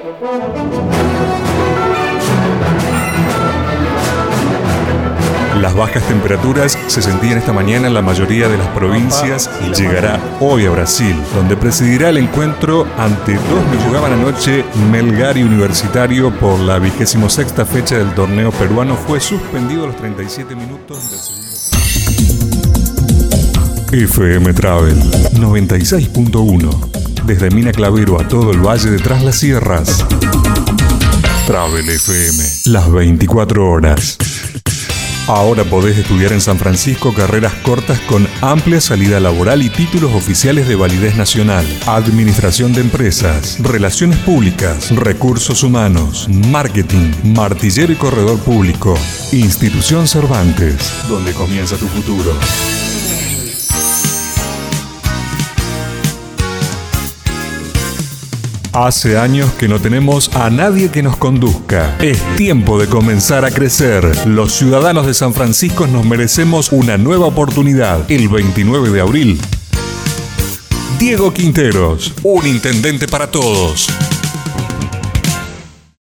Las bajas temperaturas se sentían esta mañana en la mayoría de las provincias y llegará hoy a Brasil, donde presidirá el encuentro ante dos que jugaban anoche. Melgar y Universitario por la 26ª fecha del torneo peruano fue suspendido a los 37 minutos del segundo. FM Travel 96.1. Desde Mina Clavero a todo el Valle de Tras las Sierras. Travel FM, las 24 horas. Ahora podés estudiar en San Francisco carreras cortas con amplia salida laboral y títulos oficiales de validez nacional. Administración de empresas, relaciones públicas, recursos humanos, marketing, martillero y corredor público. Institución Cervantes, donde comienza tu futuro. Hace años que no tenemos a nadie que nos conduzca. Es tiempo de comenzar a crecer. Los ciudadanos de San Francisco nos merecemos una nueva oportunidad. El 29 de abril. Diego Quinteros, un intendente para todos.